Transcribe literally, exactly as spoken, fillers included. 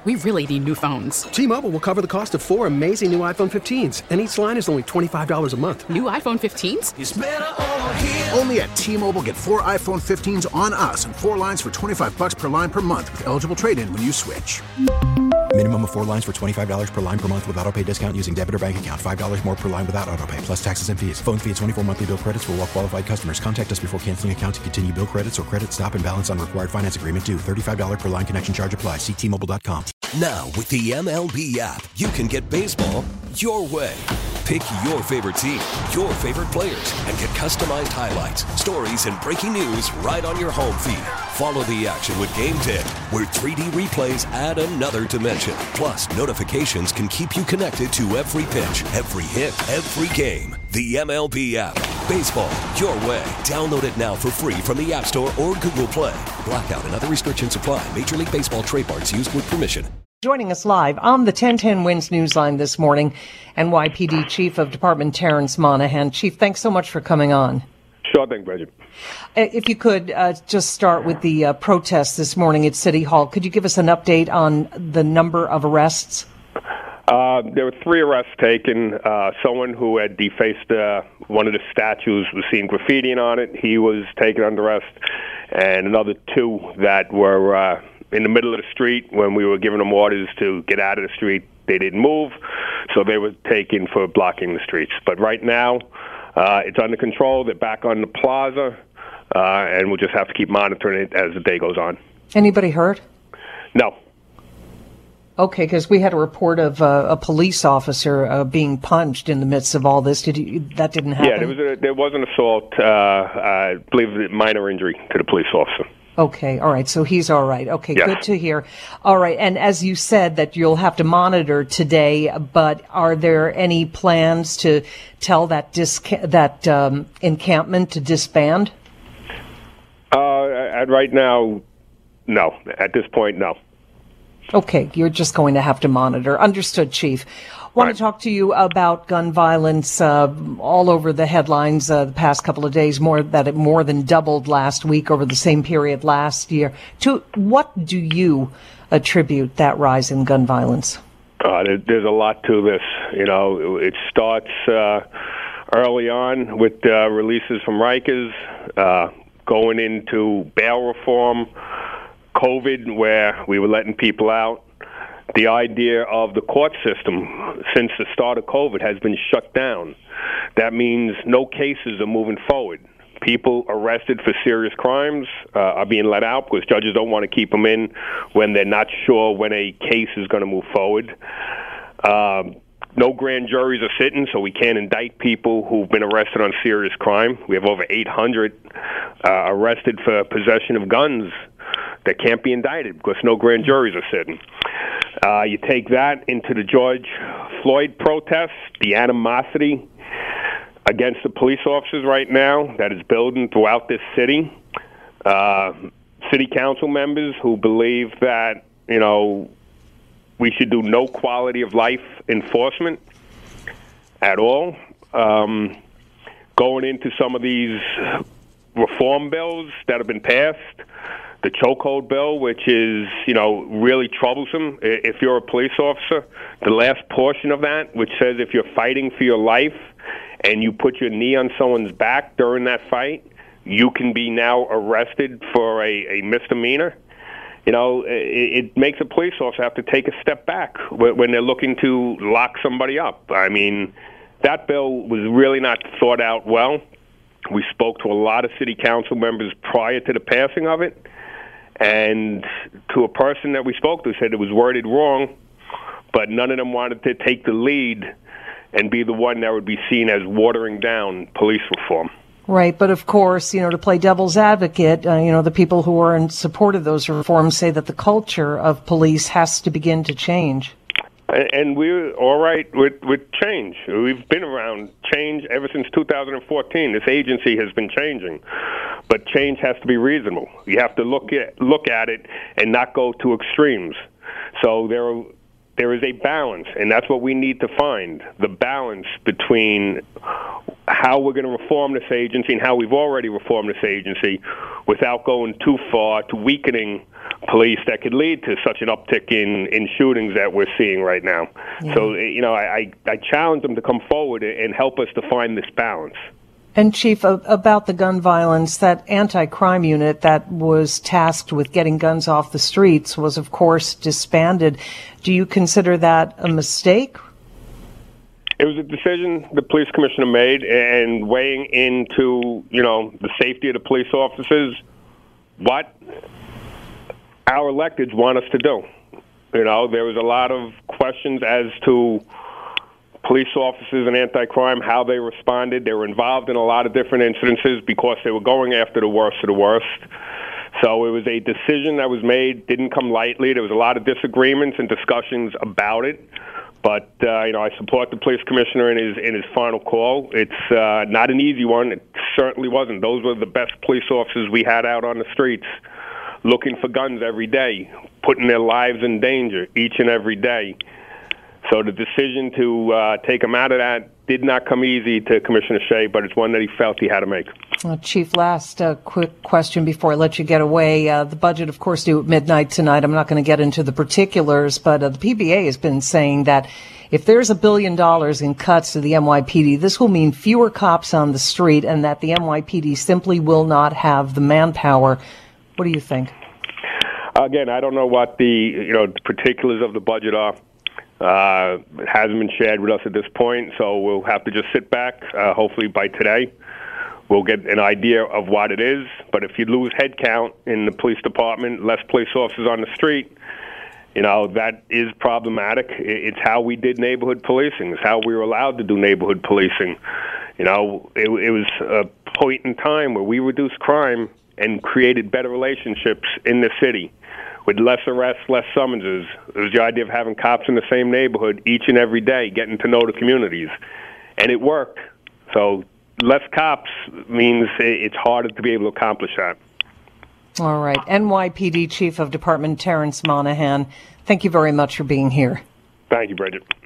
We really need new phones. T-Mobile will cover the cost of four amazing new iPhone fifteens, and each line is only twenty-five dollars a month. New iPhone fifteens? It's better over here. Only at T-Mobile, get four iPhone fifteens on us and four lines for twenty-five dollars per line per month with eligible trade-in when you switch. Minimum of four lines for twenty-five dollars per line per month with autopay discount using debit or bank account. five dollars more per line without autopay, plus taxes and fees. Phone fee at twenty-four monthly bill credits for well-qualified customers. Contact us before canceling account to continue bill credits or credit stop and balance on required finance agreement due. thirty-five dollars per line connection charge applies. See T Mobile dot com. Now, with the M L B app, you can get baseball your way. Pick your favorite team, your favorite players, and get customized highlights, stories, and breaking news right on your home feed. Follow the action with Game Day, where three D replays add another dimension. Plus, notifications can keep you connected to every pitch, every hit, every game. The M L B app. Baseball your way. Download it now for free from the App Store or Google Play. Blackout and other restrictions apply. Major League Baseball trademarks used with permission. Joining us live on the ten ten Wins Newsline this morning, N Y P D Chief of Department Terrence Monahan. Chief, thanks so much for coming on. Sure thing, Bridget. If you could uh, just start with the uh, protests this morning at City Hall, could you give us an update on the number of arrests? Uh, there were three arrests taken. Uh, someone who had defaced uh, one of the statues was seen graffitiing on it. He was taken under arrest. And another two that were uh, in the middle of the street when we were giving them orders to get out of the street. They didn't move, so they were taken for blocking the streets. But right now, uh, it's under control. They're back on the plaza, uh, and we'll just have to keep monitoring it as the day goes on. Anybody hurt? No. Okay, because we had a report of uh, a police officer uh, being punched in the midst of all this. Did you, that didn't happen? Yeah, there was a, there was an assault. Uh, I believe a minor injury to the police officer. Okay, all right. So he's all right. Okay, yes. Good to hear. All right, and as you said that you'll have to monitor today, but are there any plans to tell that disca- that um, encampment to disband? Uh, at right now, no. At this point, no. Okay, you're just going to have to monitor. Understood, Chief. Want to talk to you about gun violence uh, all over the headlines uh, the past couple of days, more that it more than doubled last week over the same period last year. To what do you attribute that rise in gun violence? Uh, there, there's a lot to this. You know, it starts uh, early on with uh, releases from Rikers, uh, going into bail reform, COVID, where we were letting people out. The idea of the court system since the start of COVID has been shut down. That means no cases are moving forward. People arrested for serious crimes uh, are being let out because judges don't want to keep them in when they're not sure when a case is going to move forward. Um, no grand juries are sitting, so we can't indict people who've been arrested on serious crime. We have over eight hundred uh, arrested for possession of guns that can't be indicted because no grand juries are sitting. Uh, you take that into the George Floyd protests, the animosity against the police officers right now that is building throughout this city. Uh, city council members who believe that, you know, we should do no quality of life enforcement at all. Um, going into some of these reform bills that have been passed, the chokehold bill, which is, you know, really troublesome if you're a police officer. The last portion of that, which says if you're fighting for your life and you put your knee on someone's back during that fight, you can be now arrested for a, a misdemeanor. You know, it, it makes a police officer have to take a step back when they're looking to lock somebody up. I mean, that bill was really not thought out well. We spoke to a lot of city council members prior to the passing of it. And to a person that we spoke to said it was worded wrong, but none of them wanted to take the lead and be the one that would be seen as watering down police reform. Right, but of course, you know, to play devil's advocate, uh, you know, the people who are in support of those reforms say that the culture of police has to begin to change. And we're all right with, with change. We've been around change ever since two thousand fourteen. This agency has been changing. But change has to be reasonable. You have to look at look at it and not go to extremes. So there are, there is a balance, and that's what we need to find, the balance between how we're going to reform this agency and how we've already reformed this agency without going too far to weakening police that could lead to such an uptick in, in shootings that we're seeing right now. Yeah. So, you know, I, I challenge them to come forward and help us to find this balance. And, Chief, about the gun violence, that anti-crime unit that was tasked with getting guns off the streets was, of course, disbanded. Do you consider that a mistake? It was a decision the police commissioner made, and weighing into, you know, the safety of the police officers, what our electeds want us to do. You know, there was a lot of questions as to police officers and anti-crime, how they responded. They were involved in a lot of different incidences because they were going after the worst of the worst. So it was a decision that was made, didn't come lightly. There was a lot of disagreements and discussions about it. But, uh, you know, I support the police commissioner in his in his final call. It's uh, not an easy one. It certainly wasn't. Those were the best police officers we had out on the streets, looking for guns every day, putting their lives in danger each and every day. So the decision to uh, take him out of that did not come easy to Commissioner Shea, but it's one that he felt he had to make. Uh, Chief, last uh, quick question before I let you get away. Uh, the budget, of course, due at midnight tonight. I'm not going to get into the particulars, but uh, the P B A has been saying that if there's a billion dollars in cuts to the N Y P D, this will mean fewer cops on the street and that the N Y P D simply will not have the manpower. What do you think? Again, I don't know what the, you know, the particulars of the budget are. Uh, it hasn't been shared with us at this point, so we'll have to just sit back. Uh, hopefully by today, we'll get an idea of what it is. But if you lose headcount in the police department, less police officers on the street, you know, that is problematic. It's how we did neighborhood policing. It's how we were allowed to do neighborhood policing. You know, it, it was a point in time where we reduced crime and created better relationships in the city. With less arrests, less summonses. It was the idea of having cops in the same neighborhood each and every day, getting to know the communities. And it worked. So less cops means it's harder to be able to accomplish that. All right. N Y P D Chief of Department Terrence Monahan, thank you very much for being here. Thank you, Bridget.